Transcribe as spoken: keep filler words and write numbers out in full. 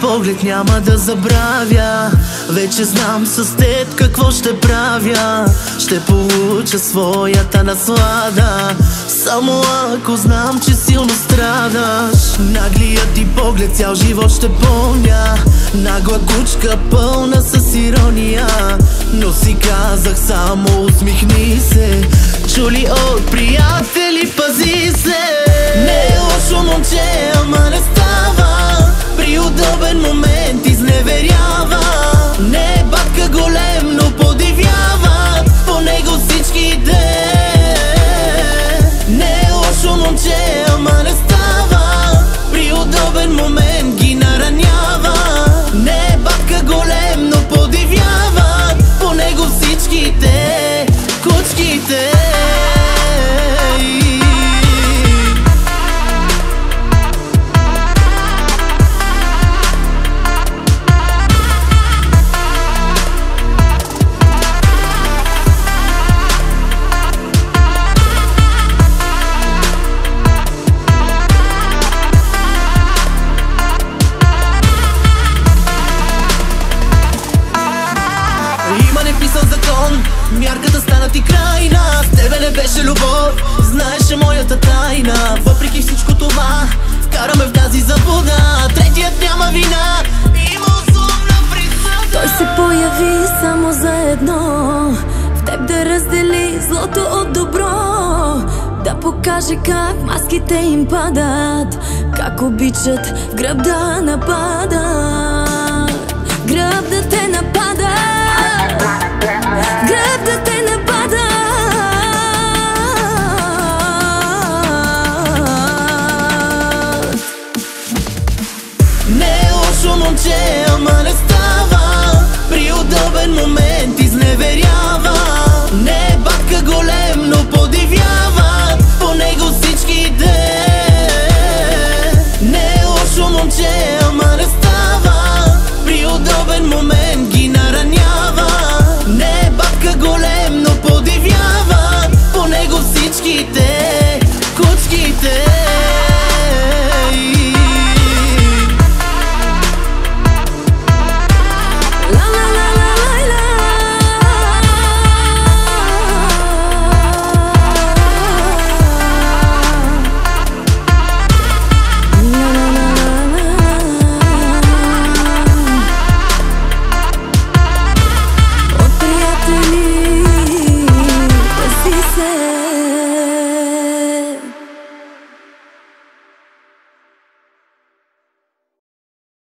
поглед няма да забравя. Вече знам с теб какво ще правя. Ще получа своята наслада, само ако знам, че силно страдаш. Наглият ти поглед цял живот ще помня. Нагла кучка пълна с ирония, но си казах само усмихни се. Чули от приятели, пази се. Не е лошо момче, ама не става. При удобен момент изневерява. Не е батка голем, но подивява по него всичките. Не е лошо момче, ама не става. При удобен момент ги наранява. Не е батка голем, но подивява по него всичките кучките. Има неписан закон, мярката стана ти крайна. С тебе не беше любов, знаеше моята тайна. Въпреки всичко това, вкараме в тази заблуда. Третият няма вина, има условна присъда. Той се появи само за едно, в теб да раздели злото от добро. Да покаже как маските им падат, как обичат гръб да нападат. Гръб да те напада, гръб